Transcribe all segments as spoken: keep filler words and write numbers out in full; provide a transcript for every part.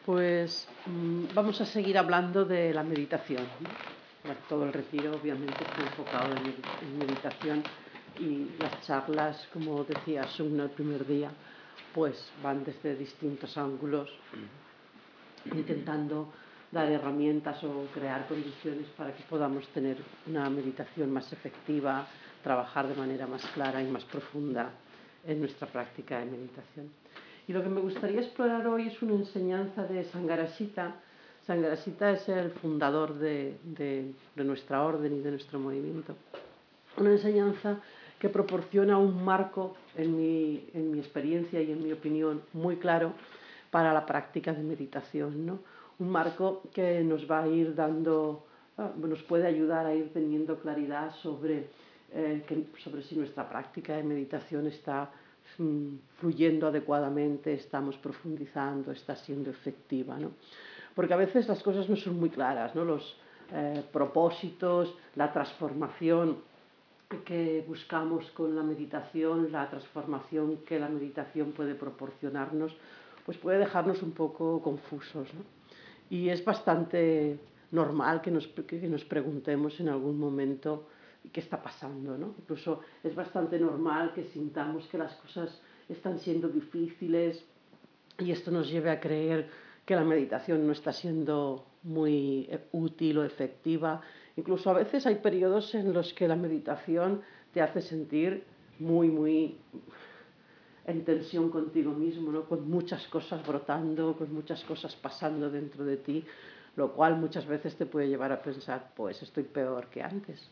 Pues mm, vamos a seguir hablando de la meditación, ¿no? Bueno, todo el retiro obviamente está enfocado en, en meditación y las charlas, como decía Sugna el primer día, pues van desde distintos ángulos intentando dar herramientas o crear condiciones para que podamos tener una meditación más efectiva, trabajar de manera más clara y más profunda en nuestra práctica de meditación. Y lo que me gustaría explorar hoy es una enseñanza de Sangharakshita. Sangharakshita es el fundador de, de, de nuestra orden y de nuestro movimiento. Una enseñanza que proporciona un marco, en mi, en mi experiencia y en mi opinión, muy claro para la práctica de meditación, ¿no? Un marco que nos va a ir dando, nos puede ayudar a ir teniendo claridad sobre, eh, que, sobre si nuestra práctica de meditación está fluyendo adecuadamente, estamos profundizando, está siendo efectiva, ¿no? Porque a veces las cosas no son muy claras, ¿no? Los eh, propósitos, la transformación que buscamos con la meditación, la transformación que la meditación puede proporcionarnos, pues puede dejarnos un poco confusos, ¿no? Y es bastante normal que nos, que nos preguntemos en algún momento qué está pasando, ¿no? Incluso es bastante normal que sintamos que las cosas están siendo difíciles y esto nos lleve a creer que la meditación no está siendo muy útil o efectiva. Incluso a veces hay periodos en los que la meditación te hace sentir muy, muy en tensión contigo mismo, ¿no? Con muchas cosas brotando, con muchas cosas pasando dentro de ti, lo cual muchas veces te puede llevar a pensar, pues estoy peor que antes.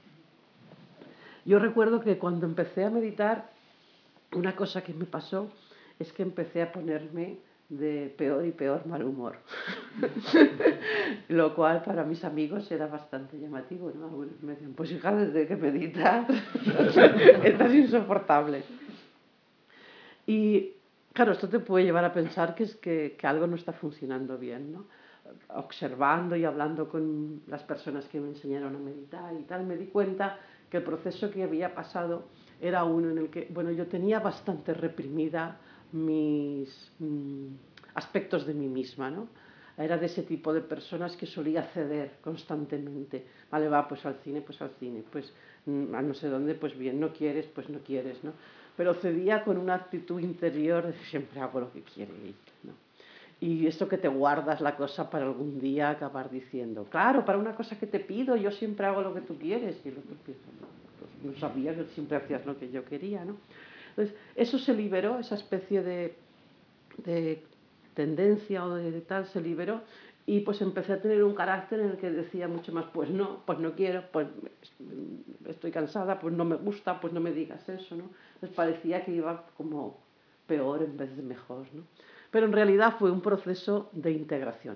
Yo recuerdo que cuando empecé a meditar, una cosa que me pasó es que empecé a ponerme de peor y peor mal humor. Lo cual para mis amigos era bastante llamativo, ¿no? Algunos me decían, pues hija, desde que meditas estás insoportable. Y claro, esto te puede llevar a pensar que, es que, que algo no está funcionando bien, ¿no? Observando y hablando con las personas que me enseñaron a meditar y tal, me di cuenta que el proceso que había pasado era uno en el que, bueno, yo tenía bastante reprimida mis mmm, aspectos de mí misma, ¿no? Era de ese tipo de personas que solía ceder constantemente. Vale, va, pues al cine, pues al cine, pues a no sé dónde, pues bien, no quieres, pues no quieres, ¿no? Pero cedía con una actitud interior de siempre hago lo que quiere ella, ¿no? Y eso que te guardas la cosa para algún día acabar diciendo, claro, para una cosa que te pido yo siempre hago lo que tú quieres. Y el otro piensa, no, pues no sabía que siempre hacías lo que yo quería, ¿no? Entonces, eso se liberó, esa especie de, de tendencia o de, de tal se liberó y pues empecé a tener un carácter en el que decía mucho más, pues no, pues no quiero, pues estoy cansada, pues no me gusta, pues no me digas eso, ¿no? Entonces parecía que iba como peor en vez de mejor, ¿no? Pero en realidad fue un proceso de integración.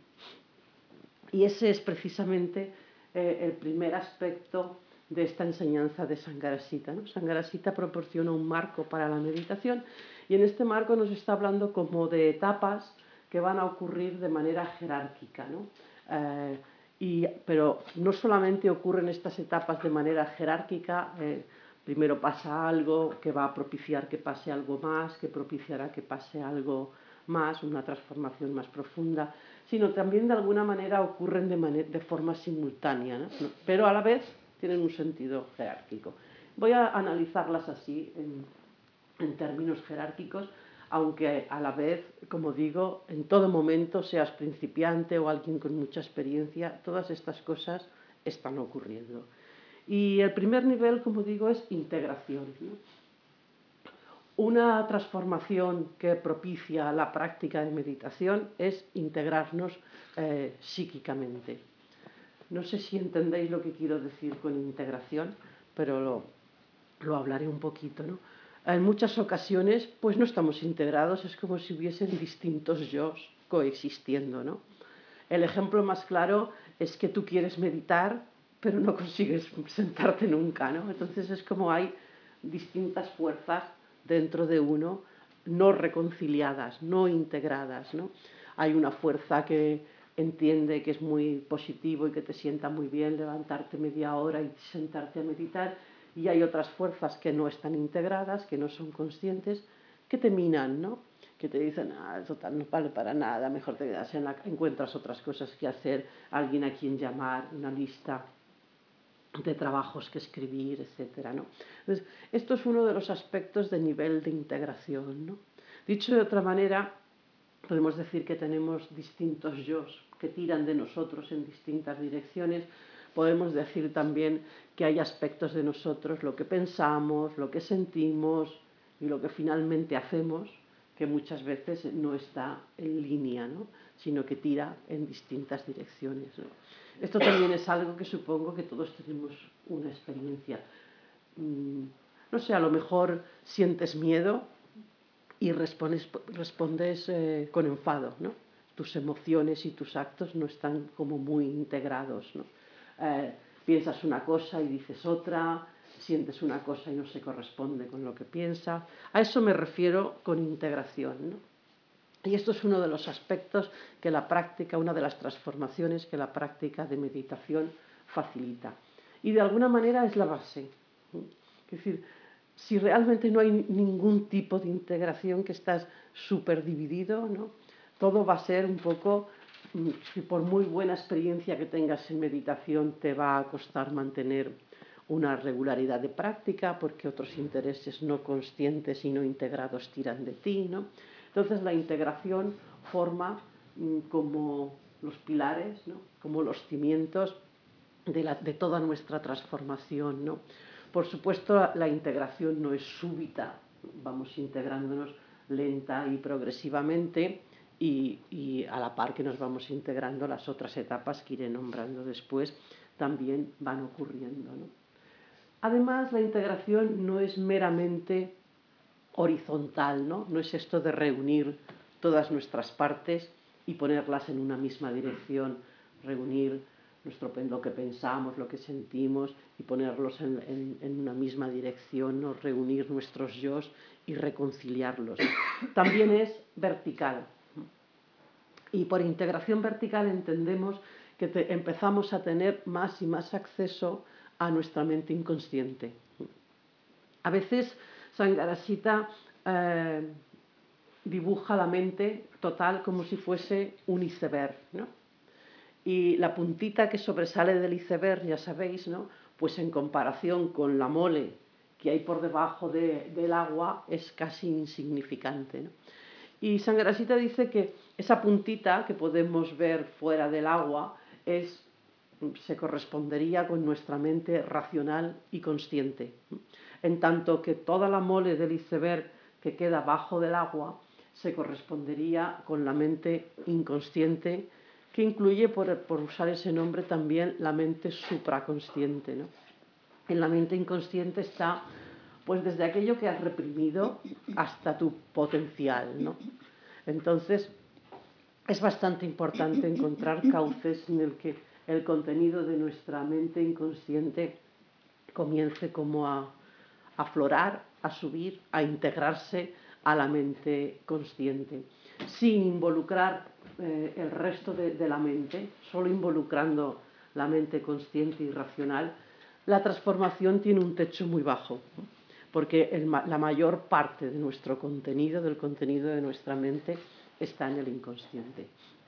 Y ese es precisamente eh, el primer aspecto de esta enseñanza de Sangharakshita, ¿no? Sangharakshita proporciona un marco para la meditación y en este marco nos está hablando como de etapas que van a ocurrir de manera jerárquica, ¿no? Eh, y, pero no solamente ocurren estas etapas de manera jerárquica, eh, primero pasa algo que va a propiciar que pase algo más, que propiciará que pase algo más, una transformación más profunda, sino también de alguna manera ocurren de, manera, de forma simultánea, ¿no? Pero a la vez tienen un sentido jerárquico. Voy a analizarlas así en, en términos jerárquicos, aunque a la vez, como digo, en todo momento, seas principiante o alguien con mucha experiencia, todas estas cosas están ocurriendo. Y el primer nivel, como digo, es integración, ¿no? Una transformación que propicia la práctica de meditación es integrarnos eh, psíquicamente. No sé si entendéis lo que quiero decir con integración, pero lo, lo hablaré un poquito, ¿no? En muchas ocasiones, pues no estamos integrados, es como si hubiesen distintos yos coexistiendo, ¿no? El ejemplo más claro es que tú quieres meditar, pero no consigues sentarte nunca, ¿no? Entonces es como hay distintas fuerzas dentro de uno no reconciliadas, no integradas, ¿no? Hay una fuerza que entiende que es muy positivo y que te sienta muy bien levantarte media hora y sentarte a meditar, y hay otras fuerzas que no están integradas, que no son conscientes, que te minan, ¿no? que te dicen, ah, total, no vale para nada, mejor te quedas en la... encuentras otras cosas que hacer, alguien a quien llamar, una lista de trabajos que escribir, etcétera, ¿no? Entonces, esto es uno de los aspectos de nivel de integración, ¿no? Dicho de otra manera, podemos decir que tenemos distintos yos que tiran de nosotros en distintas direcciones. Podemos decir también que hay aspectos de nosotros, lo que pensamos, lo que sentimos y lo que finalmente hacemos, que muchas veces no está en línea, ¿no? Sino que tira en distintas direcciones, ¿no? Esto también es algo que supongo que todos tenemos una experiencia. No sé, a lo mejor sientes miedo y respondes, respondes eh, con enfado, ¿no? Tus emociones y tus actos no están como muy integrados, ¿no? Eh, piensas una cosa y dices otra, sientes una cosa y no se corresponde con lo que piensas. A eso me refiero con integración, ¿no? Y esto es uno de los aspectos que la práctica, una de las transformaciones que la práctica de meditación facilita. Y de alguna manera es la base. Es decir, si realmente no hay ningún tipo de integración, que estás súper dividido, ¿no? Todo va a ser un poco, si por muy buena experiencia que tengas en meditación, te va a costar mantener una regularidad de práctica, porque otros intereses no conscientes y no integrados tiran de ti, ¿no? Entonces la integración forma mmm, como los pilares, ¿no? Como los cimientos de, la, de toda nuestra transformación, ¿no? Por supuesto, la, la integración no es súbita, vamos integrándonos lenta y progresivamente, y, y a la par que nos vamos integrando, las otras etapas que iré nombrando después también van ocurriendo, ¿no? Además, la integración no es meramente horizontal, ¿no? No es esto de reunir todas nuestras partes y ponerlas en una misma dirección, reunir nuestro, lo que pensamos, lo que sentimos y ponerlos en, en, en una misma dirección, ¿no? Reunir nuestros yos y reconciliarlos. También es vertical. Y por integración vertical entendemos que te, empezamos a tener más y más acceso a nuestra mente inconsciente. A veces Sangarasita eh, dibuja la mente total como si fuese un iceberg, ¿no? Y la puntita que sobresale del iceberg, ya sabéis, ¿no? Pues en comparación con la mole que hay por debajo de, del agua, es casi insignificante, ¿no? Y Sangarasita dice que esa puntita que podemos ver fuera del agua es, se correspondería con nuestra mente racional y consciente, en tanto que toda la mole del iceberg que queda bajo del agua se correspondería con la mente inconsciente, que incluye, por, por usar ese nombre, también la mente supraconsciente, ¿no? En la mente inconsciente está, pues, desde aquello que has reprimido hasta tu potencial, ¿no? Entonces, es bastante importante encontrar cauces en el que el contenido de nuestra mente inconsciente comience como a aflorar, a subir, a integrarse a la mente consciente, sin involucrar eh, el resto de, de la mente, solo involucrando la mente consciente y racional. La transformación tiene un techo muy bajo, ¿no? Porque el, la mayor parte de nuestro contenido, del contenido de nuestra mente, está en el inconsciente.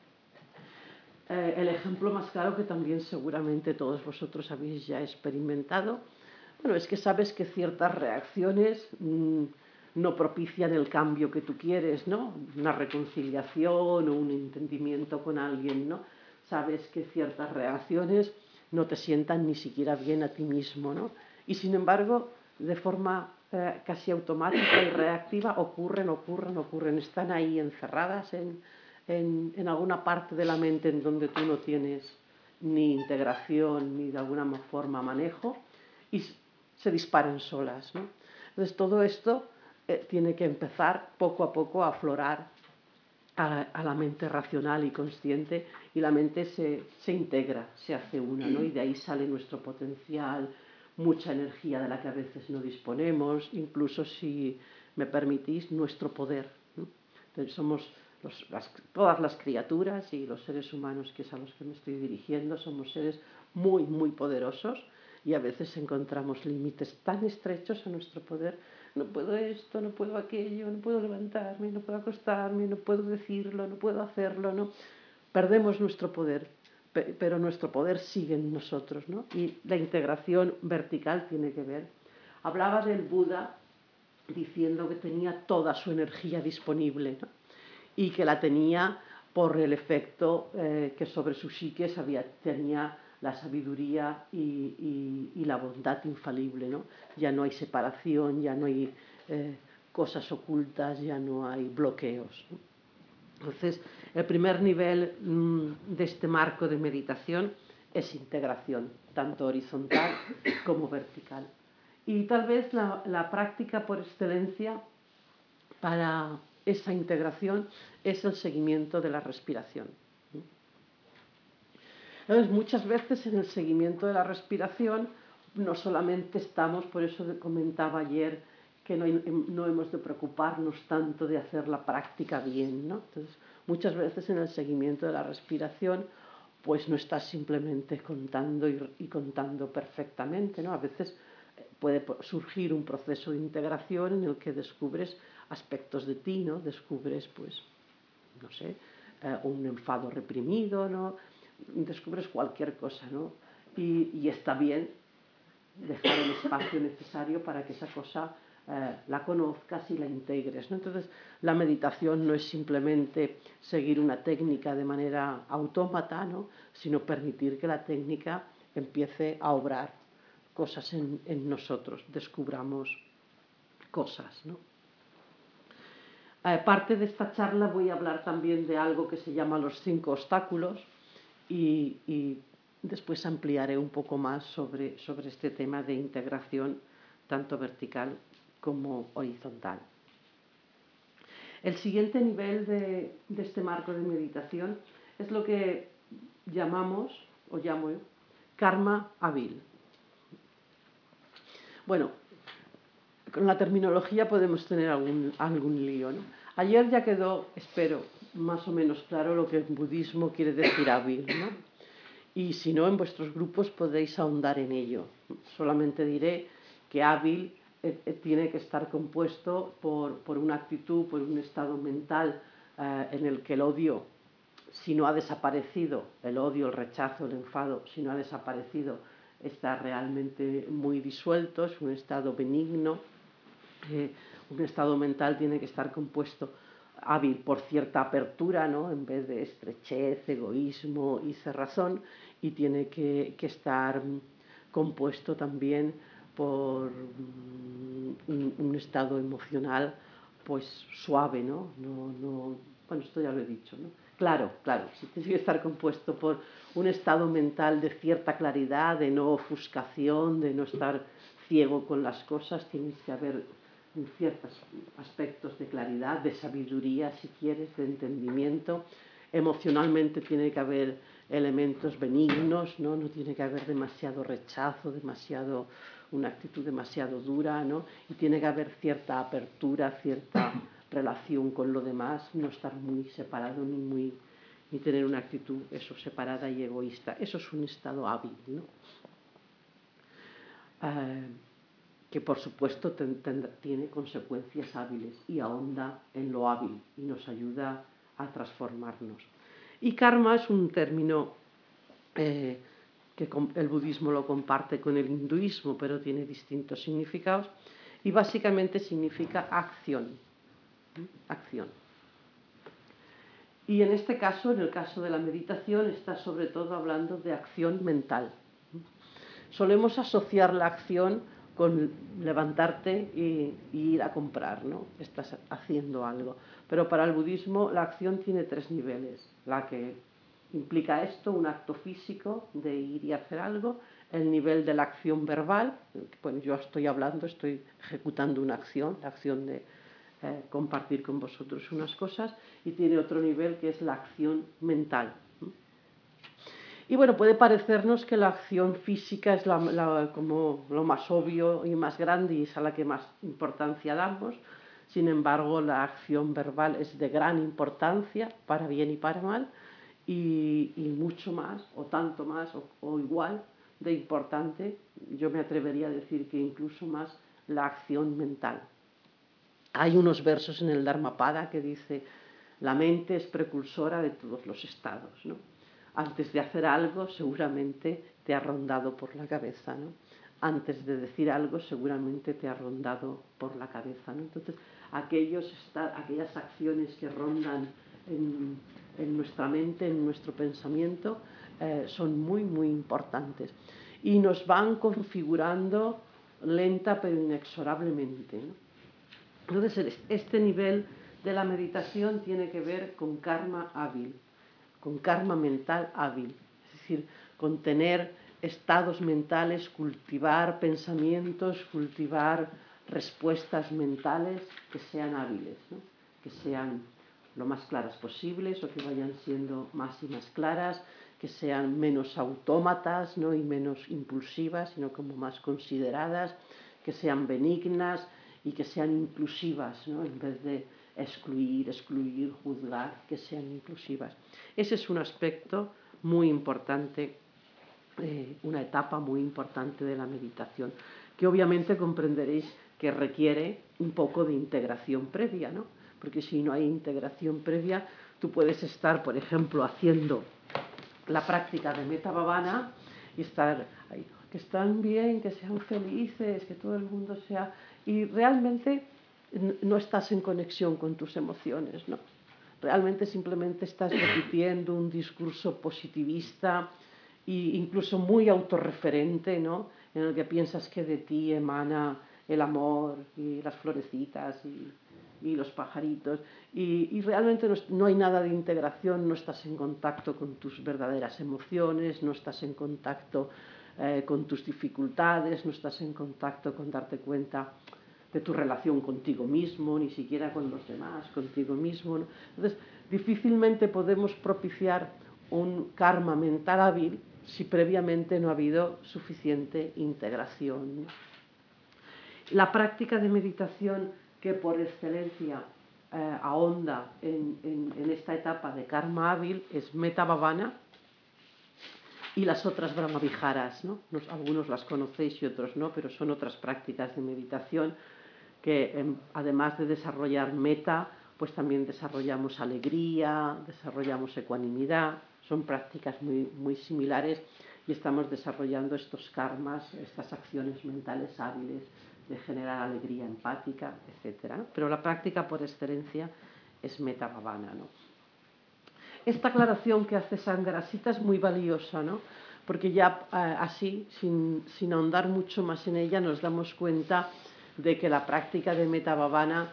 Eh, el ejemplo más claro, que también seguramente todos vosotros habéis ya experimentado, bueno, es que sabes que ciertas reacciones mmm, no propician el cambio que tú quieres, ¿no? Una reconciliación o un entendimiento con alguien, ¿no? Sabes que ciertas reacciones no te sientan ni siquiera bien a ti mismo, ¿no? Y sin embargo, de forma eh, casi automática y reactiva, ocurren, ocurren, ocurren, están ahí encerradas en, en, en alguna parte de la mente en donde tú no tienes ni integración ni de alguna forma manejo, y se disparan solas, ¿no? Entonces todo esto eh, tiene que empezar poco a poco a aflorar a la, a la mente racional y consciente, y la mente se, se integra, se hace una, ¿no? Y de ahí sale nuestro potencial, mucha energía de la que a veces no disponemos, incluso, si me permitís, nuestro poder, ¿no? Entonces somos los, las, todas las criaturas y los seres humanos, que es a los que me estoy dirigiendo, somos seres muy, muy poderosos, y a veces encontramos límites tan estrechos a nuestro poder no puedo esto, no puedo aquello, no puedo levantarme, no puedo acostarme, no puedo decirlo, no puedo hacerlo, ¿no? Perdemos nuestro poder, pero nuestro poder sigue en nosotros, ¿no? Y la integración vertical tiene que ver. Hablaba del Buda diciendo que tenía toda su energía disponible, ¿no? Y que la tenía por el efecto eh, que sobre su psique había, tenía la sabiduría y, y, y la bondad infalible, ¿no? Ya no hay separación, ya no hay eh, cosas ocultas, ya no hay bloqueos, ¿no? Entonces, el primer nivel mmm, de este marco de meditación es integración, tanto horizontal como vertical. Y tal vez la, la práctica por excelencia para esa integración es el seguimiento de la respiración. Entonces, muchas veces en el seguimiento de la respiración no solamente estamos, por eso comentaba ayer que no, no hemos de preocuparnos tanto de hacer la práctica bien, ¿no? Entonces, muchas veces en el seguimiento de la respiración pues no estás simplemente contando y, y contando perfectamente, ¿no? A veces puede surgir un proceso de integración en el que descubres aspectos de ti, ¿no? Descubres, pues, no sé, eh, un enfado reprimido, ¿no? Descubres cualquier cosa, ¿no? Y, y está bien dejar el espacio necesario para que esa cosa eh, la conozcas y la integres, ¿no? Entonces, la meditación no es simplemente seguir una técnica de manera autómata, ¿no? Sino permitir que la técnica empiece a obrar cosas en, en nosotros, descubramos cosas, ¿no? Aparte de esta charla voy a hablar también de algo que se llama los cinco obstáculos y, y después ampliaré un poco más sobre, sobre este tema de integración tanto vertical como horizontal. El siguiente nivel de, de este marco de meditación es lo que llamamos, o llamo yo, karma hábil. Bueno, con la terminología podemos tener algún, algún lío, ¿no? Ayer ya quedó, espero, más o menos claro lo que en budismo quiere decir hábil, ¿no? Y si no, en vuestros grupos podéis ahondar en ello. Solamente diré que hábil eh, eh, tiene que estar compuesto por, por una actitud, por un estado mental eh, en el que el odio, si no ha desaparecido, el odio, el rechazo, el enfado, si no ha desaparecido, está realmente muy disuelto, es un estado benigno. Eh, un estado mental tiene que estar compuesto hábil por cierta apertura, ¿no? En vez de estrechez, egoísmo y cerrazón, y tiene que, que estar compuesto también por un, un estado emocional pues suave, ¿no? No, no, bueno, esto ya lo he dicho, ¿no? Claro, claro, sí tiene que estar compuesto por un estado mental de cierta claridad, de no ofuscación, de no estar ciego con las cosas, tiene que haber ciertos aspectos de claridad, de sabiduría, si quieres, de entendimiento. Emocionalmente tiene que haber elementos benignos, ¿no? No tiene que haber demasiado rechazo, demasiado, una actitud demasiado dura, ¿no? Y tiene que haber cierta apertura, cierta relación con lo demás, no estar muy separado ni, muy, ni tener una actitud eso, separada y egoísta. Eso es un estado hábil, ¿no? Uh, que por supuesto ten, ten, tiene consecuencias hábiles y ahonda en lo hábil y nos ayuda a transformarnos. Y karma es un término eh, que el budismo lo comparte con el hinduismo, pero tiene distintos significados, y básicamente significa acción. Acción. Y en este caso, en el caso de la meditación, está sobre todo hablando de acción mental. Solemos asociar la acción con levantarte y, y ir a comprar, ¿no? Estás haciendo algo. Pero para el budismo la acción tiene tres niveles. La que implica esto, un acto físico de ir y hacer algo, el nivel de la acción verbal, bueno, yo estoy hablando, estoy ejecutando una acción, la acción de eh, compartir con vosotros unas cosas, y tiene otro nivel que es la acción mental. Y bueno, puede parecernos que la acción física es la, la, como lo más obvio y más grande y es a la que más importancia damos. Sin embargo, la acción verbal es de gran importancia, para bien y para mal, y, y mucho más, o tanto más, o, o igual de importante, yo me atrevería a decir que incluso más, la acción mental. Hay unos versos en el Dharmapada que dice: la mente es precursora de todos los estados, ¿no? Antes de hacer algo, seguramente te ha rondado por la cabeza, ¿no? Antes de decir algo, seguramente te ha rondado por la cabeza, ¿no? Entonces, aquellos, aquellas acciones que rondan en, en nuestra mente, en nuestro pensamiento, eh, son muy, muy importantes. Y nos van configurando lenta pero inexorablemente, ¿no? Entonces, este nivel de la meditación tiene que ver con karma hábil, con karma mental hábil, es decir, con tener estados mentales, cultivar pensamientos, cultivar respuestas mentales que sean hábiles, ¿no? Que sean lo más claras posibles o que vayan siendo más y más claras, que sean menos autómatas, ¿no? Y menos impulsivas, sino como más consideradas, que sean benignas y que sean inclusivas, ¿no? En vez de excluir, excluir, juzgar, que sean inclusivas. Ese es un aspecto muy importante, eh, una etapa muy importante de la meditación, que obviamente comprenderéis que requiere un poco de integración previa, ¿no? Porque si no hay integración previa, tú puedes estar, por ejemplo, haciendo la práctica de Metta Bhavana y estar ahí, que están bien, que sean felices, que todo el mundo sea... Y realmente no estás en conexión con tus emociones, ¿no? Realmente simplemente estás repitiendo un discurso positivista e incluso muy autorreferente, ¿no? En el que piensas que de ti emana el amor y las florecitas y, y los pajaritos. Y, y realmente no, no hay nada de integración, no estás en contacto con tus verdaderas emociones, no estás en contacto eh, con tus dificultades, no estás en contacto con darte cuenta de tu relación contigo mismo, ni siquiera con los demás, contigo mismo, ¿no? Entonces, difícilmente podemos propiciar un karma mental hábil si previamente no ha habido suficiente integración. La práctica de meditación que por excelencia eh, ahonda en, en, en esta etapa de karma hábil es Metta Bhavana y las otras Brahmaviharas, ¿no? Algunos las conocéis y otros no, pero son otras prácticas de meditación que además de desarrollar meta, pues también desarrollamos alegría, desarrollamos ecuanimidad, son prácticas muy, muy similares y estamos desarrollando estos karmas, estas acciones mentales hábiles de generar alegría empática, etcétera. Pero la práctica por excelencia es Metta Bhavana, ¿no? Esta aclaración que hace Sangarasita es muy valiosa, ¿no? Porque ya eh, así, sin, sin ahondar mucho más en ella, nos damos cuenta de que la práctica de Metta Bhavana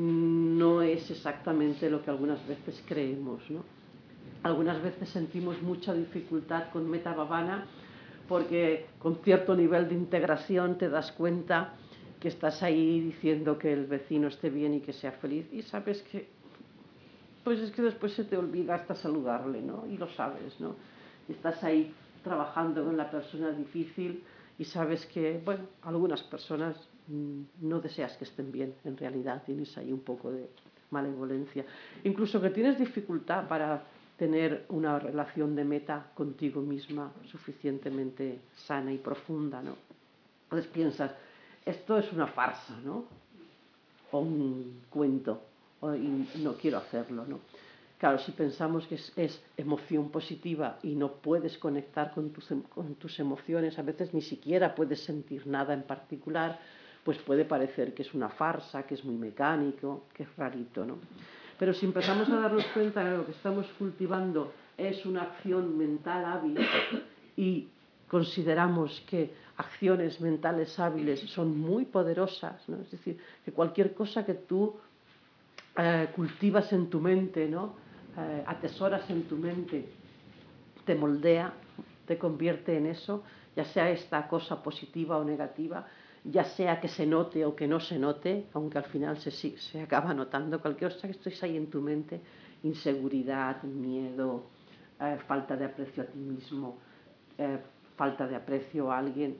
no es exactamente lo que algunas veces creemos, ¿no? Algunas veces sentimos mucha dificultad con Metta Bhavana porque con cierto nivel de integración te das cuenta que estás ahí diciendo que el vecino esté bien y que sea feliz y sabes que pues es que después se te olvida hasta saludarle, ¿no? Y lo sabes, ¿no? Estás ahí trabajando con la persona difícil y sabes que, bueno, algunas personas mmm, no deseas que estén bien, en realidad tienes ahí un poco de malevolencia. Incluso que tienes dificultad para tener una relación de meta contigo misma suficientemente sana y profunda, ¿no? Entonces piensas, esto es una farsa, ¿no? O un cuento, y no quiero hacerlo, ¿no? Claro, si pensamos que es, es emoción positiva y no puedes conectar con tus, con tus emociones, a veces ni siquiera puedes sentir nada en particular, pues puede parecer que es una farsa, que es muy mecánico, que es rarito, ¿no? Pero si empezamos a darnos cuenta de que lo que estamos cultivando es una acción mental hábil y consideramos que acciones mentales hábiles son muy poderosas, ¿no? Es decir, que cualquier cosa que tú eh, cultivas en tu mente, ¿no? eh, atesoras en tu mente, te moldea, te convierte en eso, ya sea esta cosa positiva o negativa, ya sea que se note o que no se note, aunque al final se, se acaba notando, cualquier cosa que estés ahí en tu mente, inseguridad, miedo, eh, falta de aprecio a ti mismo, eh, falta de aprecio a alguien,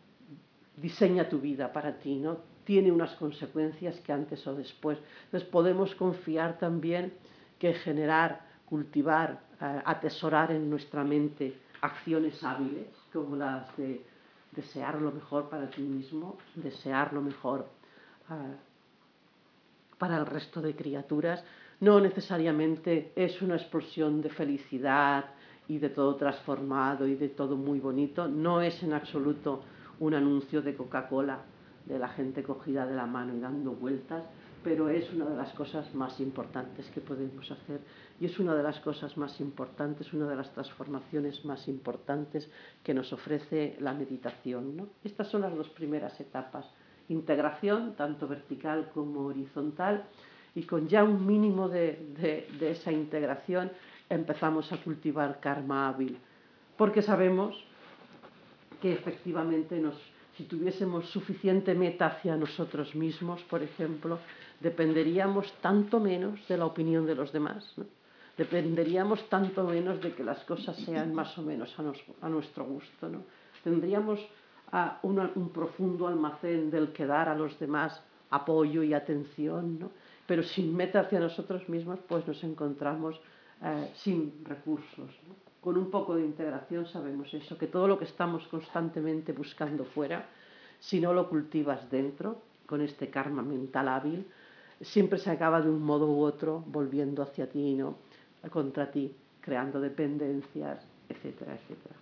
diseña tu vida para ti, ¿no? Tiene unas consecuencias que antes o después. Entonces podemos confiar también que generar, cultivar, eh, atesorar en nuestra mente acciones hábiles, como las de desear lo mejor para ti mismo, desear lo mejor eh, para el resto de criaturas. No necesariamente es una explosión de felicidad y de todo transformado y de todo muy bonito. No es en absoluto un anuncio de Coca-Cola, de la gente cogida de la mano y dando vueltas, pero es una de las cosas más importantes que podemos hacer y es una de las cosas más importantes, una de las transformaciones más importantes que nos ofrece la meditación, ¿no? Estas son las dos primeras etapas: integración, tanto vertical como horizontal, y con ya un mínimo de, de, de esa integración empezamos a cultivar karma hábil, porque sabemos que efectivamente nos, si tuviésemos suficiente meta hacia nosotros mismos, por ejemplo, dependeríamos tanto menos de la opinión de los demás, ¿no? Dependeríamos tanto menos de que las cosas sean más o menos a, nos, a nuestro gusto, ¿no? Tendríamos a una, un profundo almacén del que dar a los demás apoyo y atención, ¿no? Pero sin meta hacia nosotros mismos, pues nos encontramos eh, sin recursos, ¿no? Con un poco de integración sabemos eso, que todo lo que estamos constantemente buscando fuera, si no lo cultivas dentro, con este karma mental hábil, siempre se acaba de un modo u otro volviendo hacia ti, ¿no? Contra ti, creando dependencias, etcétera, etcétera.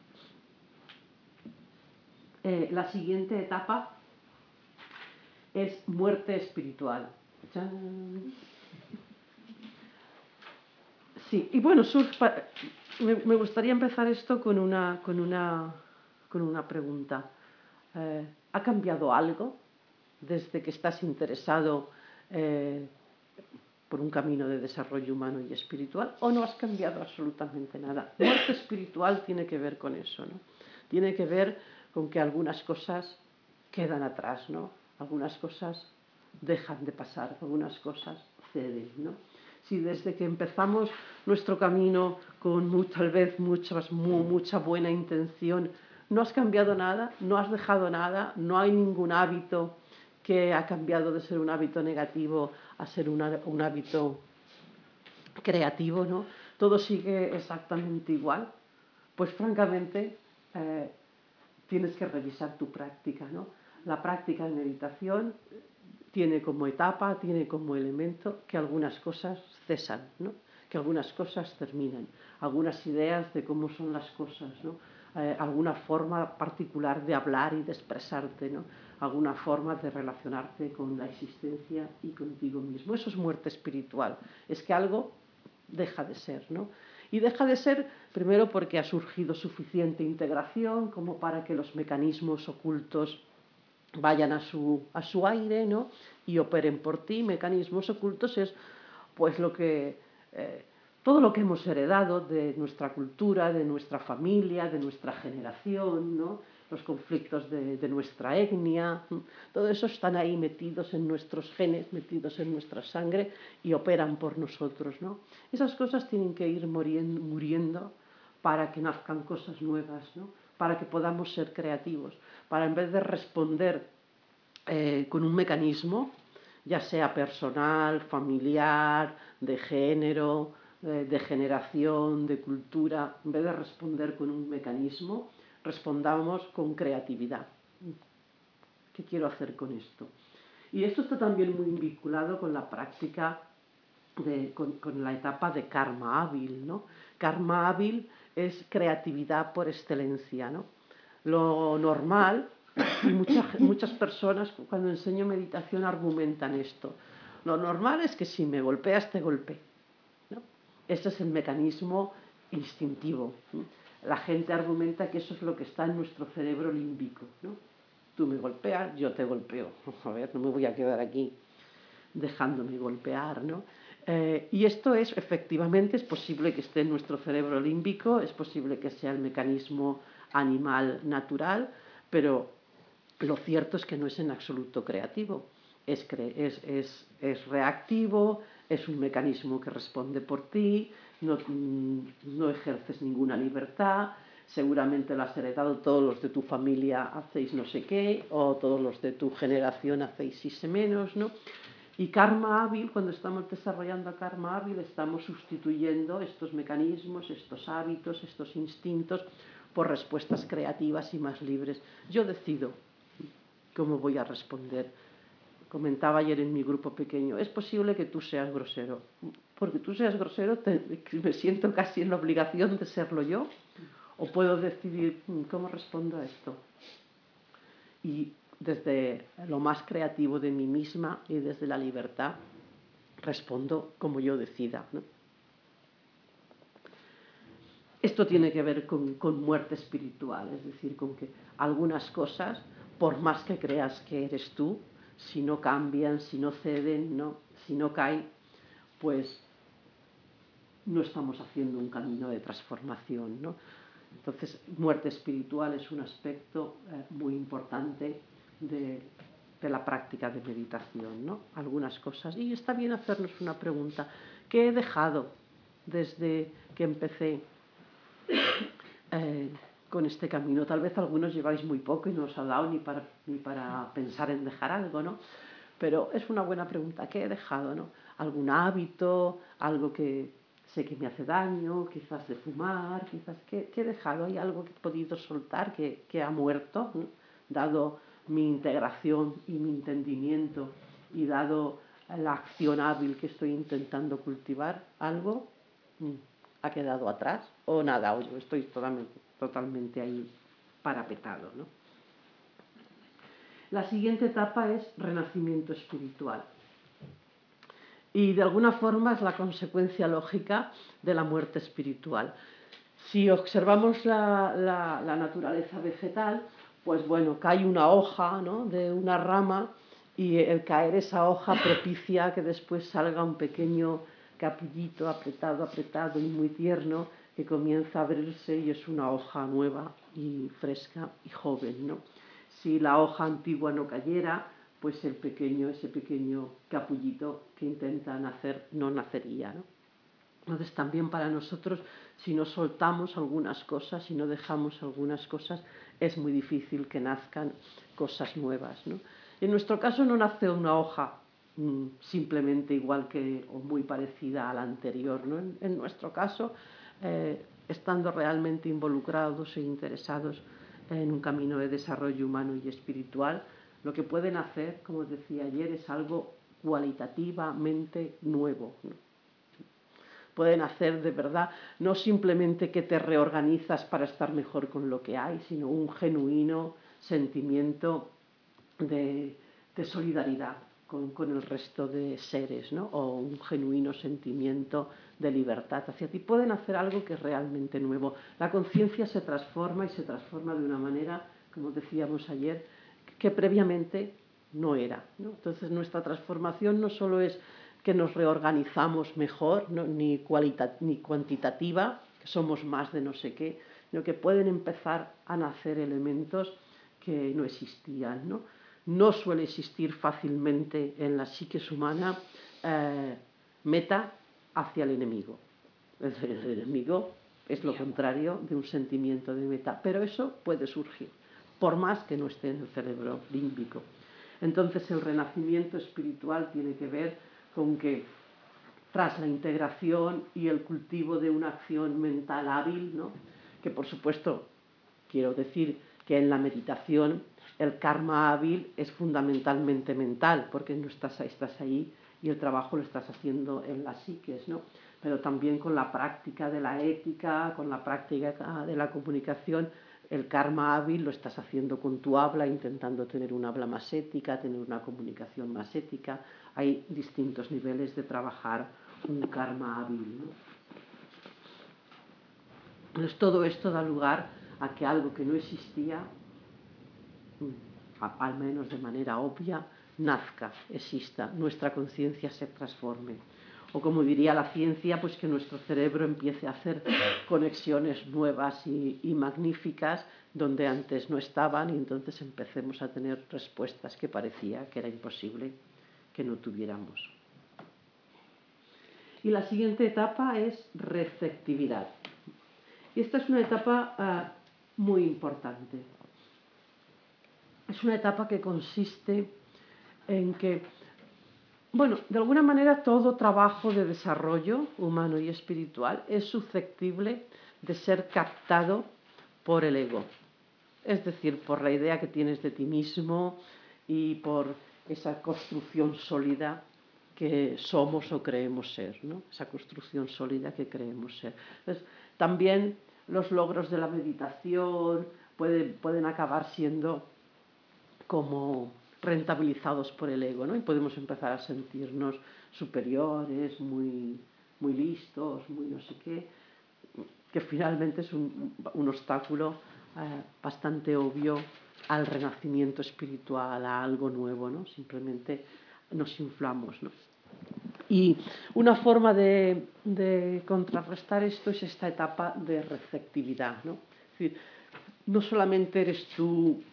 Eh, la siguiente etapa es muerte espiritual. ¡Chan! Sí, y bueno, surge, me, me gustaría empezar esto con una, con una, con una pregunta. Eh, ¿Ha cambiado algo desde que estás interesado eh, por un camino de desarrollo humano y espiritual, o no has cambiado absolutamente nada? Muerte espiritual tiene que ver con eso, ¿no? Tiene que ver con que algunas cosas quedan atrás, ¿no? Algunas cosas dejan de pasar, algunas cosas ceden, ¿no? Si desde que empezamos nuestro camino con tal vez muchas, muy, mucha buena intención, no has cambiado nada, no has dejado nada, no hay ningún hábito que ha cambiado de ser un hábito negativo a ser una, un hábito creativo, ¿no? Todo sigue exactamente igual, pues francamente eh, tienes que revisar tu práctica, ¿no? La práctica de meditación tiene como etapa, tiene como elemento que algunas cosas cesan, ¿no? Que algunas cosas terminan, algunas ideas de cómo son las cosas, ¿no? Eh, alguna forma particular de hablar y de expresarte, ¿no? Alguna forma de relacionarte con la existencia y contigo mismo. Eso es muerte espiritual, es que algo deja de ser, ¿no? Y deja de ser primero porque ha surgido suficiente integración como para que los mecanismos ocultos vayan a su, a su aire, ¿no? Y operen por ti. Mecanismos ocultos es pues lo que eh, todo lo que hemos heredado de nuestra cultura, de nuestra familia, de nuestra generación, ¿no? Los conflictos de, de nuestra etnia, todo eso están ahí metidos en nuestros genes, metidos en nuestra sangre y operan por nosotros, ¿no? Esas cosas tienen que ir muriendo, muriendo para que nazcan cosas nuevas, ¿no? Para que podamos ser creativos, para en vez de responder eh, con un mecanismo, ya sea personal, familiar, de género, de, de generación, de cultura, en vez de responder con un mecanismo, respondamos con creatividad. ¿Qué quiero hacer con esto? Y esto está también muy vinculado con la práctica, de, con, con la etapa de karma hábil, ¿no? Karma hábil es creatividad por excelencia, ¿no? Lo normal, y muchas, muchas personas cuando enseño meditación argumentan esto, lo normal es que si me golpeas te golpee, ¿no? Ese es el mecanismo instintivo, ¿no? La gente argumenta que eso es lo que está en nuestro cerebro límbico, ¿no? Tú me golpeas, yo te golpeo. A ver, no me voy a quedar aquí dejándome golpear, ¿no? Eh, y esto es, efectivamente, es posible que esté en nuestro cerebro límbico, es posible que sea el mecanismo animal natural, pero lo cierto es que no es en absoluto creativo. Es, cre es, es, es reactivo, es un mecanismo que responde por ti, no, no ejerces ninguna libertad, seguramente lo has heredado, todos los de tu familia hacéis no sé qué, o todos los de tu generación hacéis ise menos, ¿no? Y karma hábil, cuando estamos desarrollando karma hábil, estamos sustituyendo estos mecanismos, estos hábitos, estos instintos, por respuestas creativas y más libres. Yo decido cómo voy a responder comentaba ayer en mi grupo pequeño, es posible que tú seas grosero. Porque tú seas grosero, te, me siento casi en la obligación de serlo yo, o puedo decidir cómo respondo a esto. Y desde lo más creativo de mí misma y desde la libertad, respondo como yo decida, ¿no? Esto tiene que ver con, con muerte espiritual, es decir, con que algunas cosas, por más que creas que eres tú, si no cambian, si no ceden, ¿no? Si no caen, pues no estamos haciendo un camino de transformación, ¿no? Entonces, muerte espiritual es un aspecto eh, muy importante de, de la práctica de meditación, ¿no? Algunas cosas. Y está bien hacernos una pregunta. ¿Qué he dejado desde que empecé eh, con este camino? Tal vez algunos lleváis muy poco y no os ha dado ni para, ni para pensar en dejar algo, ¿no? Pero es una buena pregunta. ¿Qué he dejado, no? ¿Algún hábito? ¿Algo que sé que me hace daño? Quizás de fumar, quizás... ¿Qué, qué he dejado? ¿Hay algo que he podido soltar que, que ha muerto, ¿no? Dado mi integración y mi entendimiento y dado la acción hábil que estoy intentando cultivar? ¿Algo ha quedado atrás? ¿O nada? O yo estoy totalmente, totalmente ahí parapetado, ¿no? La siguiente etapa es renacimiento espiritual. Y de alguna forma es la consecuencia lógica de la muerte espiritual. Si observamos la, la, la naturaleza vegetal, pues bueno, cae una hoja, ¿no?, de una rama y el caer esa hoja propicia que después salga un pequeño capullito apretado, apretado y muy tierno que comienza a abrirse y es una hoja nueva y fresca y joven, ¿no? Si la hoja antigua no cayera, pues el pequeño, ese pequeño capullito que intenta nacer no nacería, ¿no? Entonces también para nosotros, si no soltamos algunas cosas, si no dejamos algunas cosas, es muy difícil que nazcan cosas nuevas, ¿no? En nuestro caso no nace una hoja mmm, simplemente igual que o muy parecida a la anterior, ¿no? En, en nuestro caso, eh, estando realmente involucrados e interesados en un camino de desarrollo humano y espiritual, lo que pueden hacer, como decía ayer, es algo cualitativamente nuevo, ¿no? Pueden hacer de verdad, no simplemente que te reorganizas para estar mejor con lo que hay, sino un genuino sentimiento de, de solidaridad con, con el resto de seres, ¿no? O un genuino sentimiento de libertad hacia ti. Pueden hacer algo que es realmente nuevo. La conciencia se transforma y se transforma de una manera, como decíamos ayer, que previamente no era, ¿no? Entonces nuestra transformación no solo es que nos reorganizamos mejor, ¿no?, ni, ni cuantitativa, que somos más de no sé qué, sino que pueden empezar a nacer elementos que no existían, ¿no? No suele existir fácilmente en la psiquis humana eh, meta hacia el enemigo. El, el enemigo es lo contrario de un sentimiento de meta, pero eso puede surgir, por más que no esté en el cerebro límbico. Entonces el renacimiento espiritual tiene que ver con que tras la integración y el cultivo de una acción mental hábil, ¿no?, que por supuesto quiero decir que en la meditación el karma hábil es fundamentalmente mental, porque no estás, estás ahí y el trabajo lo estás haciendo en la psiquis, ¿no? Pero también con la práctica de la ética, con la práctica de la comunicación, el karma hábil lo estás haciendo con tu habla, intentando tener un habla más ética, tener una comunicación más ética. Hay distintos niveles de trabajar un karma hábil, ¿no? Entonces todo esto da lugar a que algo que no existía, al menos de manera obvia, nazca, exista, nuestra conciencia se transforme. O como diría la ciencia, pues que nuestro cerebro empiece a hacer conexiones nuevas y, y magníficas donde antes no estaban y entonces empecemos a tener respuestas que parecía que era imposible que no tuviéramos. Y la siguiente etapa es receptividad. Y esta es una etapa uh, muy importante. Es una etapa que consiste en que, bueno, de alguna manera todo trabajo de desarrollo humano y espiritual es susceptible de ser captado por el ego. Es decir, por la idea que tienes de ti mismo y por esa construcción sólida que somos o creemos ser, ¿no? Esa construcción sólida que creemos ser. Entonces, también los logros de la meditación pueden, pueden acabar siendo como rentabilizados por el ego, ¿no? Y podemos empezar a sentirnos superiores, muy, muy listos, muy no sé qué, que finalmente es un, un obstáculo eh, bastante obvio al renacimiento espiritual, a algo nuevo, ¿no? Simplemente nos inflamos, ¿no? Y una forma de, de contrarrestar esto es esta etapa de receptividad, ¿no? Es decir, no solamente eres tú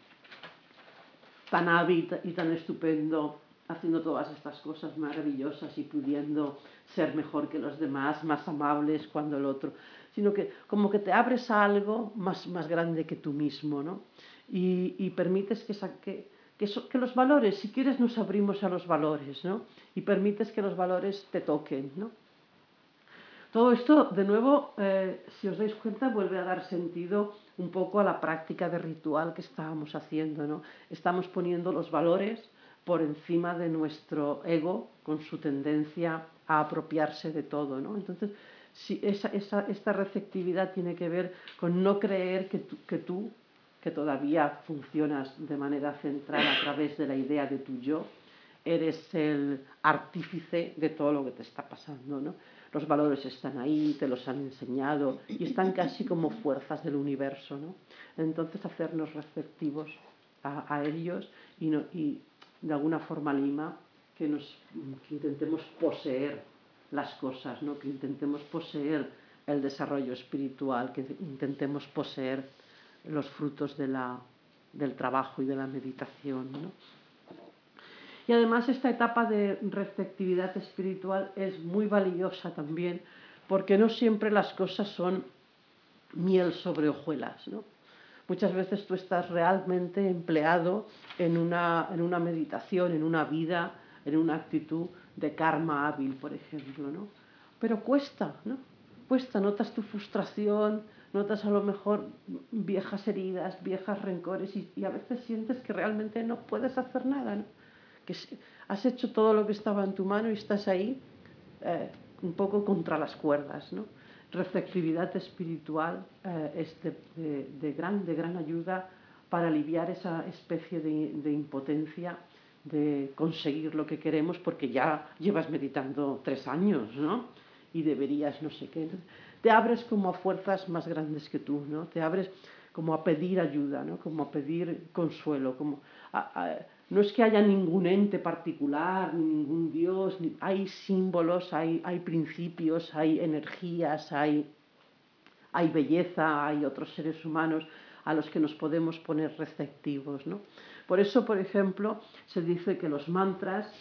tan hábil y tan estupendo haciendo todas estas cosas maravillosas y pudiendo ser mejor que los demás, más amables cuando el otro, sino que como que te abres a algo más, más grande que tú mismo, ¿no? Y, y permites que, que, que, so, que los valores, si quieres nos abrimos a los valores, ¿no? Y permites que los valores te toquen, ¿no? Todo esto, de nuevo, eh, si os dais cuenta, vuelve a dar sentido un poco a la práctica de ritual que estábamos haciendo, ¿no? Estamos poniendo los valores por encima de nuestro ego, con su tendencia a apropiarse de todo, ¿no? Entonces, si esa, esa, esta receptividad tiene que ver con no creer que tú, que tú, que todavía funcionas de manera central a través de la idea de tu yo, eres el artífice de todo lo que te está pasando, ¿no? Los valores están ahí, te los han enseñado y están casi como fuerzas del universo, ¿no? Entonces hacernos receptivos a, a ellos y, no, y de alguna forma lima que, nos, que intentemos poseer las cosas, ¿no? Que intentemos poseer el desarrollo espiritual, que intentemos poseer los frutos de la, del trabajo y de la meditación, ¿no? Y además esta etapa de receptividad espiritual es muy valiosa también porque no siempre las cosas son miel sobre hojuelas, ¿no? Muchas veces tú estás realmente empleado en una, en una meditación, en una vida, en una actitud de karma hábil, por ejemplo, ¿no? Pero cuesta, ¿no? Cuesta, notas tu frustración, notas a lo mejor viejas heridas, viejas rencores y, y a veces sientes que realmente no puedes hacer nada, ¿no? Que has hecho todo lo que estaba en tu mano y estás ahí eh, un poco contra las cuerdas, ¿no? Receptividad espiritual eh, es de, de, de, gran, de gran ayuda para aliviar esa especie de, de impotencia de conseguir lo que queremos porque ya llevas meditando tres años, ¿no? Y deberías no sé qué. Entonces, te abres como a fuerzas más grandes que tú, ¿no? Te abres como a pedir ayuda, ¿no? Como a pedir consuelo, como a, a, no es que haya ningún ente particular, ni ningún dios, ni, hay símbolos, hay, hay principios, hay energías, hay, hay belleza, hay otros seres humanos a los que nos podemos poner receptivos, ¿no? Por eso, por ejemplo, se dice que los mantras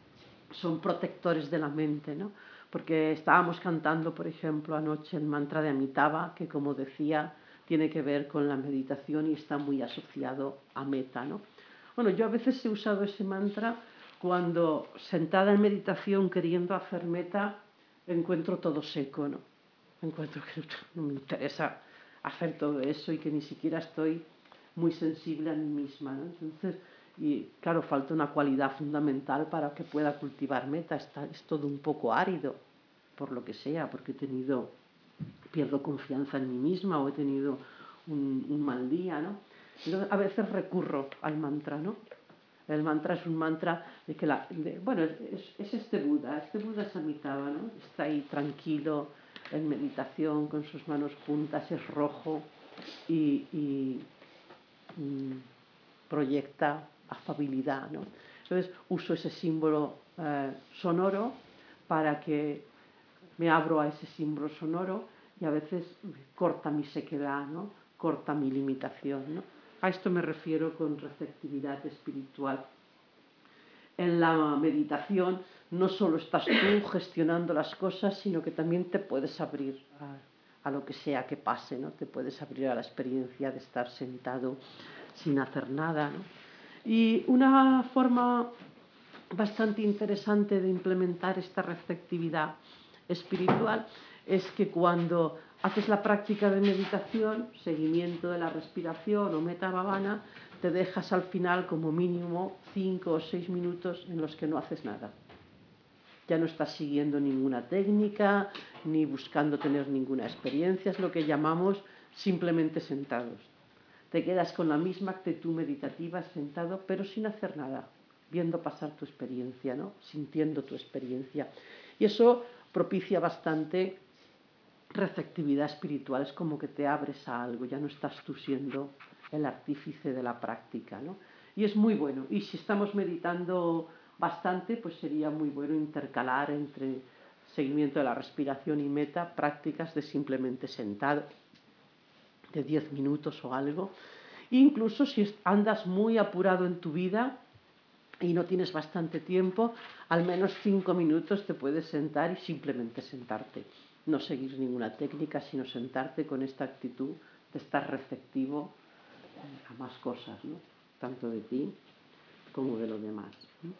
son protectores de la mente, ¿no? Porque estábamos cantando, por ejemplo, anoche el mantra de Amitabha, que como decía, tiene que ver con la meditación y está muy asociado a meta, ¿no? Bueno, yo a veces he usado ese mantra cuando sentada en meditación queriendo hacer meta encuentro todo seco, ¿no? Encuentro que no me interesa hacer todo eso y que ni siquiera estoy muy sensible a mí misma, ¿no? Entonces, y claro, falta una cualidad fundamental para que pueda cultivar meta. Está, es todo un poco árido, por lo que sea, porque he tenido, pierdo confianza en mí misma o he tenido un, un mal día, ¿no? Entonces, a veces recurro al mantra, ¿no? El mantra es un mantra de que la, de, bueno, es, es este Buda, este Buda es Amitabha, ¿no? Está ahí tranquilo en meditación con sus manos juntas, es rojo y, y, y proyecta afabilidad, ¿no? Entonces uso ese símbolo eh, sonoro para que me abro a ese símbolo sonoro y a veces corta mi sequedad, ¿no? Corta mi limitación, ¿no? A esto me refiero con receptividad espiritual. En la meditación no solo estás tú gestionando las cosas, sino que también te puedes abrir a, a lo que sea que pase, ¿no? Te puedes abrir a la experiencia de estar sentado sin hacer nada, ¿no? Y una forma bastante interesante de implementar esta receptividad espiritual es que cuando haces la práctica de meditación, seguimiento de la respiración o metta bhavana, te dejas al final como mínimo cinco o seis minutos en los que no haces nada. Ya no estás siguiendo ninguna técnica, ni buscando tener ninguna experiencia, es lo que llamamos simplemente sentados. Te quedas con la misma actitud meditativa, sentado, pero sin hacer nada, viendo pasar tu experiencia, ¿no? Sintiendo tu experiencia. Y eso propicia bastante receptividad espiritual, es como que te abres a algo, ya no estás tú siendo el artífice de la práctica, ¿no? Y es muy bueno. Y si estamos meditando bastante, pues sería muy bueno intercalar entre seguimiento de la respiración y meta, prácticas de simplemente sentado, de diez minutos o algo. E incluso si andas muy apurado en tu vida y no tienes bastante tiempo, al menos cinco minutos te puedes sentar y simplemente sentarte. No seguir ninguna técnica, sino sentarte con esta actitud de estar receptivo a más cosas, ¿no? Tanto de ti como de los demás.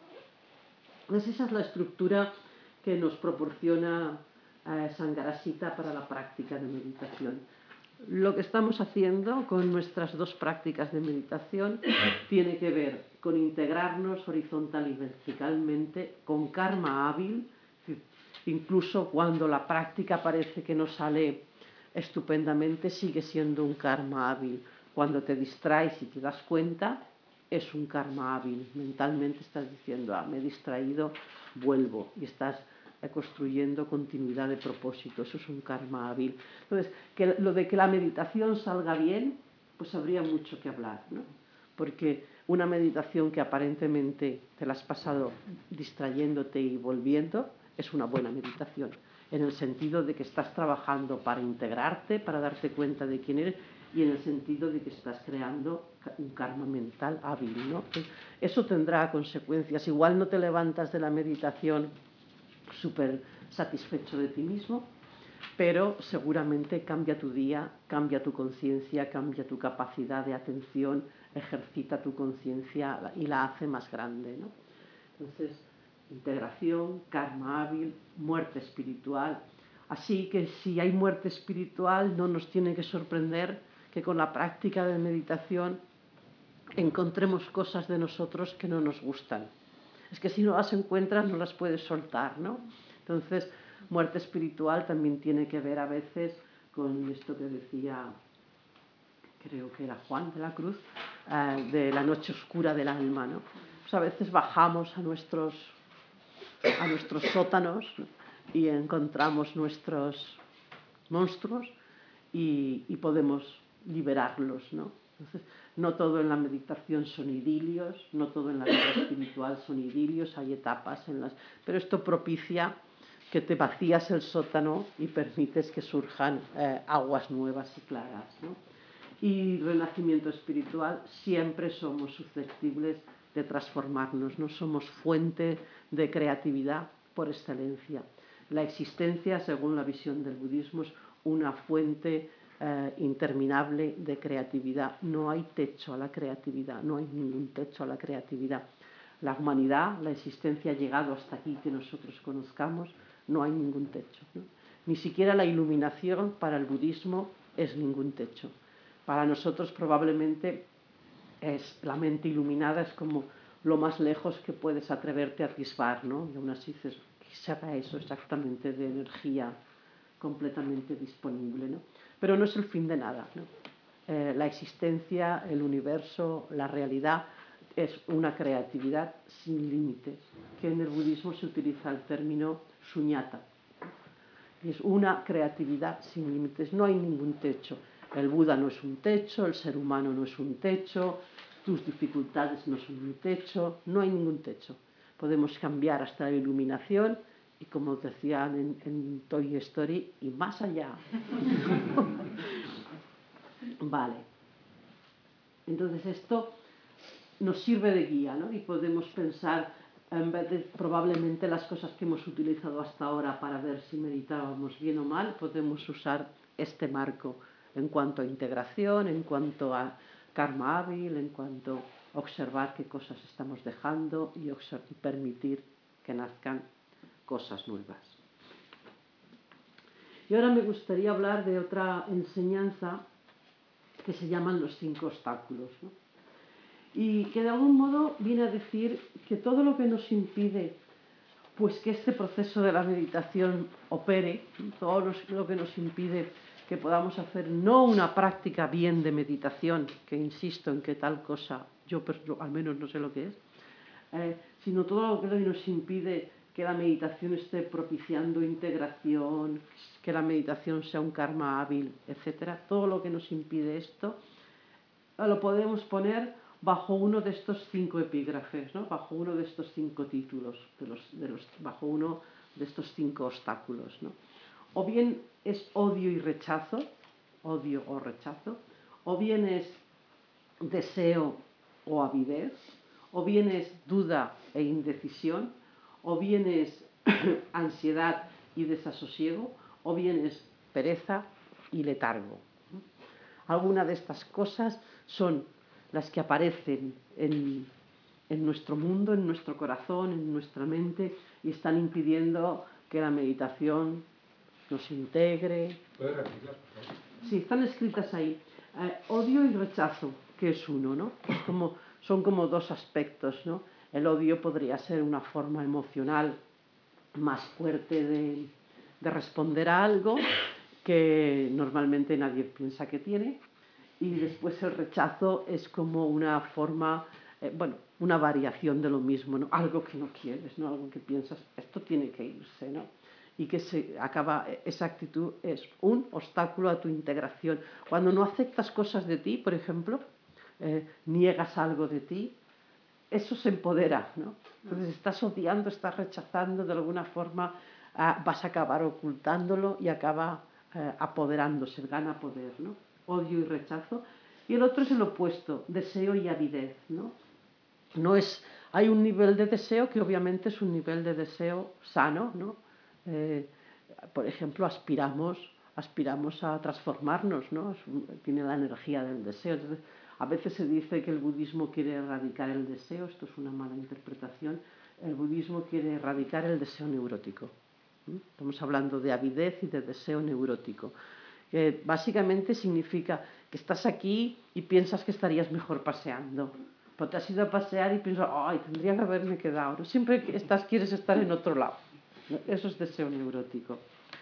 Entonces esa es la estructura que nos proporciona eh, Sangarasita para la práctica de meditación. Lo que estamos haciendo con nuestras dos prácticas de meditación tiene que ver con integrarnos horizontal y verticalmente, con karma hábil, incluso cuando la práctica parece que no sale estupendamente, sigue siendo un karma hábil. Cuando te distraes y te das cuenta, es un karma hábil. Mentalmente estás diciendo, ah, me he distraído, vuelvo, y estás construyendo continuidad de propósito. Eso es un karma hábil. Entonces, que lo de que la meditación salga bien, pues habría mucho que hablar, ¿no? Porque una meditación que aparentemente te la has pasado distrayéndote y volviendo, es una buena meditación, en el sentido de que estás trabajando para integrarte, para darte cuenta de quién eres, y en el sentido de que estás creando un karma mental hábil, ¿no? Eso tendrá consecuencias. Igual no te levantas de la meditación súper satisfecho de ti mismo, pero seguramente cambia tu día, cambia tu conciencia, cambia tu capacidad de atención, ejercita tu conciencia y la hace más grande, ¿no? Entonces, integración, karma hábil, muerte espiritual. Así que si hay muerte espiritual, no nos tiene que sorprender que con la práctica de meditación encontremos cosas de nosotros que no nos gustan. Es que si no las encuentras, no las puedes soltar, ¿no? Entonces, muerte espiritual también tiene que ver a veces con esto que decía, creo que era Juan de la Cruz, eh, de la noche oscura del alma, ¿no? Pues a veces bajamos a nuestros, a nuestros sótanos, ¿no? Y encontramos nuestros monstruos y, y podemos liberarlos, ¿no? Entonces, no todo en la meditación son idilios, no todo en la vida espiritual son idilios, hay etapas en las... Pero esto propicia que te vacías el sótano y permites que surjan eh, aguas nuevas y claras, ¿no? Y renacimiento espiritual, siempre somos susceptibles de transformarnos, no somos fuente de creatividad por excelencia. La existencia, según la visión del budismo, es una fuente eh, interminable de creatividad. No hay techo a la creatividad, no hay ningún techo a la creatividad. La humanidad, la existencia ha llegado hasta aquí que nosotros conozcamos, no hay ningún techo, ¿no? Ni siquiera la iluminación para el budismo es ningún techo. Para nosotros probablemente es, la mente iluminada es como lo más lejos que puedes atreverte a atisbar, ¿no? Y aún así dices, ¿qué será eso exactamente de energía completamente disponible, ¿no? Pero no es el fin de nada, ¿no? Eh, la existencia, el universo, la realidad es una creatividad sin límites, que en el budismo se utiliza el término suñata. Es una creatividad sin límites, no hay ningún techo. El Buda no es un techo, el ser humano no es un techo, tus dificultades no son un techo, no hay ningún techo. Podemos cambiar hasta la iluminación y, como decían en, en Toy Story, y más allá. Vale. Entonces esto nos sirve de guía, ¿no? Y podemos pensar, en vez de probablemente las cosas que hemos utilizado hasta ahora para ver si meditábamos bien o mal, podemos usar este marco en cuanto a integración, en cuanto a karma hábil, en cuanto a observar qué cosas estamos dejando y, y permitir que nazcan cosas nuevas. Y ahora me gustaría hablar de otra enseñanza que se llaman los cinco obstáculos, ¿no? y que de algún modo viene a decir que todo lo que nos impide pues que este proceso de la meditación opere, todo lo que nos impide que podamos hacer no una práctica bien de meditación, que insisto en que tal cosa, yo, yo al menos no sé lo que es, eh, sino todo lo que nos impide que la meditación esté propiciando integración, que la meditación sea un karma hábil, etcétera. Todo lo que nos impide esto lo podemos poner bajo uno de estos cinco epígrafes, ¿no? Bajo uno de estos cinco títulos, de los, de los, bajo uno de estos cinco obstáculos, ¿no? O bien es odio y rechazo, odio o rechazo, o bien es deseo o avidez, o bien es duda e indecisión, o bien es ansiedad y desasosiego, o bien es pereza y letargo. Algunas de estas cosas son las que aparecen en, en nuestro mundo, en nuestro corazón, en nuestra mente, y están impidiendo que la meditación nos integre. ¿Puedes repetirlas, por favor? Sí, están escritas ahí. Eh, odio y rechazo, que es uno, ¿no? Es como, son como dos aspectos, ¿no? El odio podría ser una forma emocional más fuerte de, de responder a algo que normalmente nadie piensa que tiene, y después el rechazo es como una forma, eh, bueno, una variación de lo mismo, ¿no? Algo que no quieres, ¿no? Algo que piensas, esto tiene que irse, ¿no? Y que se acaba, esa actitud es un obstáculo a tu integración. Cuando no aceptas cosas de ti, por ejemplo, eh, niegas algo de ti, eso se empodera, ¿no? Entonces estás odiando, estás rechazando, de alguna forma eh, vas a acabar ocultándolo y acaba eh, apoderándose, gana poder, ¿no? Odio y rechazo. Y el otro es el opuesto, deseo y avidez, ¿no? No es, hay un nivel de deseo que obviamente es un nivel de deseo sano, ¿no? Eh, por ejemplo, aspiramos, aspiramos a transformarnos, ¿no? Tiene la energía del deseo. Entonces, a veces se dice que el budismo quiere erradicar el deseo, esto es una mala interpretación. El budismo quiere erradicar el deseo neurótico. Estamos hablando de avidez y de deseo neurótico, que básicamente significa que estás aquí y piensas que estarías mejor paseando. Pero te has ido a pasear y piensas, ay, tendría que haberme quedado. ¿No? Siempre estás, quieres estar en otro lado. Eso es deseo neurótico.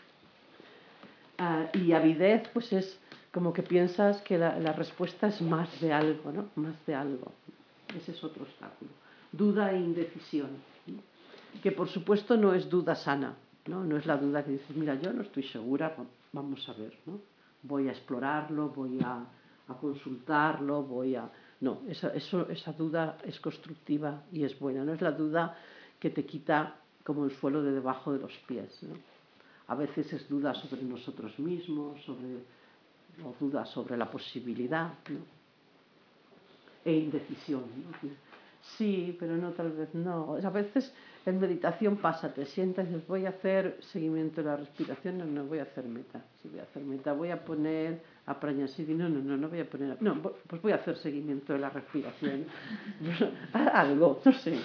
Uh, y avidez, pues es como que piensas que la, la respuesta es más de algo, ¿no? Más de algo. Ese es otro obstáculo. Duda e indecisión, ¿no? Que por supuesto no es duda sana, ¿no? No es la duda que dices, mira, yo no estoy segura, vamos a ver, ¿no? Voy a explorarlo, voy a, a consultarlo, voy a... No, esa, eso, esa duda es constructiva y es buena, no es la duda que te quita como el suelo de debajo de los pies, ¿no? A veces es duda sobre nosotros mismos, sobre, o duda sobre la posibilidad, ¿no? E indecisión, ¿no? Sí, pero no, tal vez no. A veces en meditación pasa, te sientas y dices, voy a hacer seguimiento de la respiración, no, no, voy a hacer meta. Sí, voy a hacer meta, voy a poner a Prañasiri, no, no, no, no voy a poner, no, pues voy a hacer seguimiento de la respiración. Algo, no sé.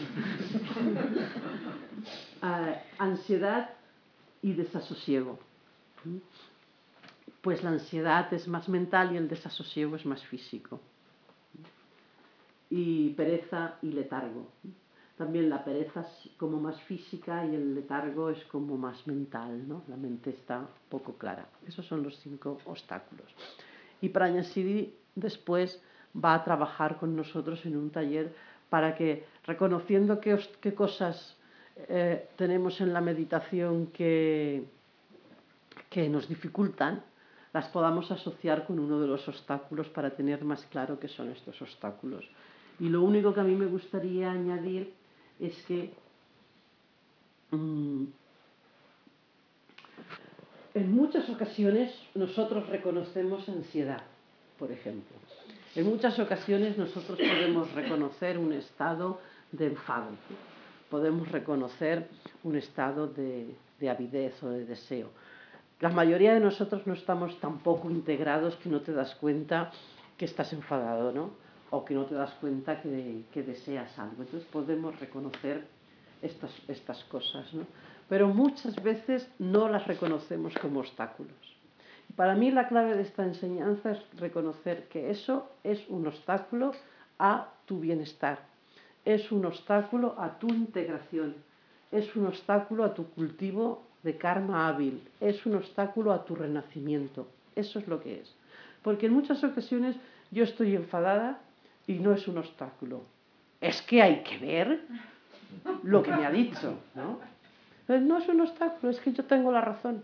Uh, ansiedad y desasosiego. Pues la ansiedad es más mental y el desasosiego es más físico. Y pereza y letargo. También la pereza es como más física y el letargo es como más mental, ¿no? La mente está poco clara. Esos son los cinco obstáculos. Y Prañasiri después va a trabajar con nosotros en un taller para que, reconociendo qué, qué cosas eh, tenemos en la meditación que, que nos dificultan, las podamos asociar con uno de los obstáculos para tener más claro qué son estos obstáculos. Y lo único que a mí me gustaría añadir es que mmm, en muchas ocasiones nosotros reconocemos ansiedad, por ejemplo. En muchas ocasiones nosotros podemos reconocer un estado de enfado, podemos reconocer un estado de, de avidez o de deseo. La mayoría de nosotros no estamos tan poco integrados que no te das cuenta que estás enfadado, ¿no? O que no te das cuenta que, que deseas algo. Entonces podemos reconocer estas, estas cosas, ¿no? Pero muchas veces no las reconocemos como obstáculos. Para mí la clave de esta enseñanza es reconocer que eso es un obstáculo a tu bienestar, es un obstáculo a tu integración, es un obstáculo a tu cultivo de karma hábil, es un obstáculo a tu renacimiento. Eso es lo que es. Porque en muchas ocasiones yo estoy enfadada y no es un obstáculo. Es que hay que ver lo que me ha dicho, ¿no? No es un obstáculo, es que yo tengo la razón.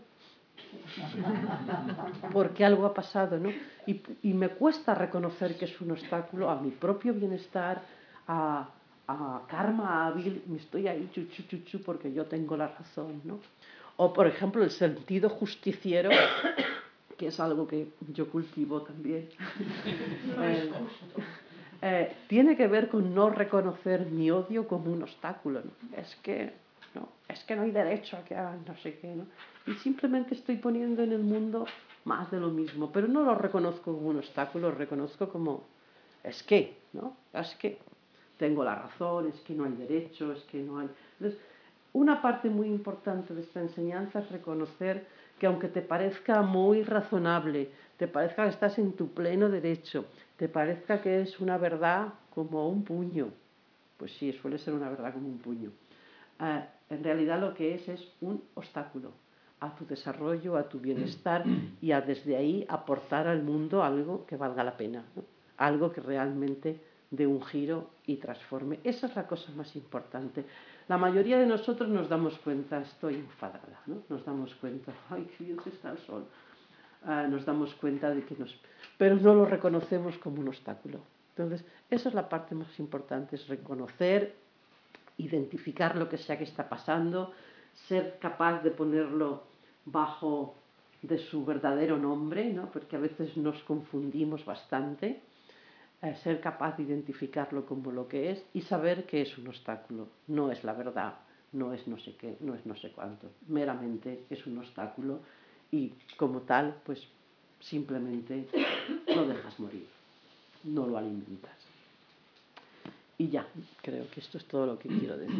Porque algo ha pasado, ¿no? Y, y me cuesta reconocer que es un obstáculo a mi propio bienestar, a, a karma hábil, me estoy ahí chuchu chuchu porque yo tengo la razón, ¿no? O, por ejemplo, el sentido justiciero, que es algo que yo cultivo también. eh, eh, tiene que ver con no reconocer mi odio como un obstáculo, ¿no? Es que no, es que no hay derecho a que hagan no sé qué, ¿no? Y simplemente estoy poniendo en el mundo más de lo mismo, pero no lo reconozco como un obstáculo, lo reconozco como es que, ¿no? Es que tengo la razón, es que no hay derecho, es que no hay... Entonces, una parte muy importante de esta enseñanza es reconocer que aunque te parezca muy razonable, te parezca que estás en tu pleno derecho, te parezca que es una verdad como un puño, pues sí, suele ser una verdad como un puño, uh, en realidad lo que es es un obstáculo a tu desarrollo, a tu bienestar y a desde ahí aportar al mundo algo que valga la pena, ¿no? Algo que realmente dé un giro y transforme. Esa es la cosa más importante. La mayoría de nosotros nos damos cuenta, estoy enfadada, ¿no? Nos damos cuenta, ay, qué bien se está el sol. Uh, nos damos cuenta de que nos... Pero no lo reconocemos como un obstáculo. Entonces, esa es la parte más importante, es reconocer, identificar lo que sea que está pasando, ser capaz de ponerlo bajo de su verdadero nombre, ¿no? Porque a veces nos confundimos bastante, eh, ser capaz de identificarlo como lo que es y saber que es un obstáculo, no es la verdad, no es no sé qué, no es no sé cuánto, meramente es un obstáculo y como tal, pues simplemente lo dejas morir, no lo alimentas. Y ya, creo que esto es todo lo que quiero decir.